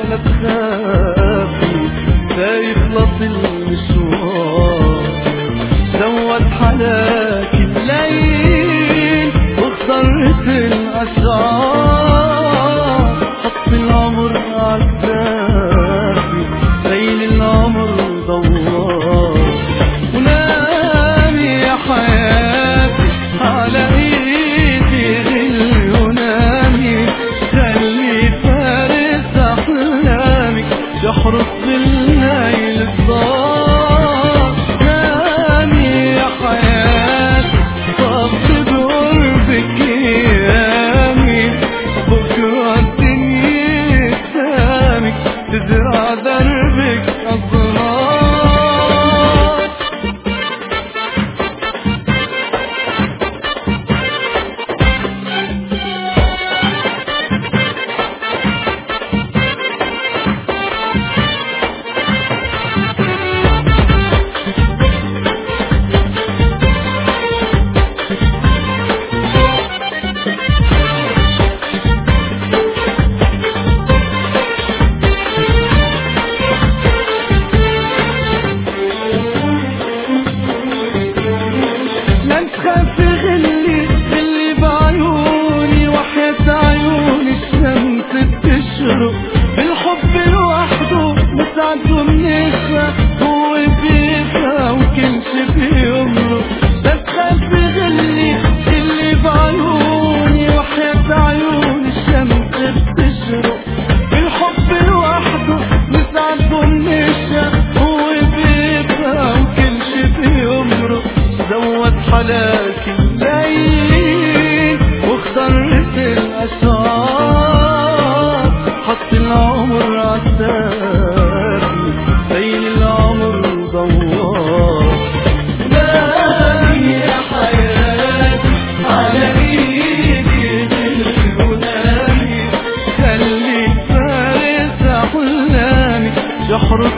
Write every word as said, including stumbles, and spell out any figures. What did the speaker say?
لا تخافي سيخلص المشوار. زود حلاك الليل واخترت الأشعار، حط العمر عالدافي ليل العمر دوار. ونامي يا حياتي على ايدي غل ونامي، خلي فارس احلامك يحرس بالليل الصار. نامي يا حياتي صبت بقربك ايامي، بكره الدنيا قدامك تزرع دربك اسرار. تخافي غلي غلي بعيوني، وحياة عيوني الشمس بتشرق، بالحب لوحده مساعده منيخة، هو بيفهم وكل شي بيمرق. لا تخافي غلي غلي بعيوني، وحياة عيوني الشمس بتشرق، بالحب لوحده مساعده منيخة، هو بيفهم وكل شي بيمرق. زود حلاك الليل واخترت الأشعار، حط العمر عالدافي ليل العمر دوار. نامي يا حياتي على ايدي غل ونامي، خلي فارس احلامك يحرس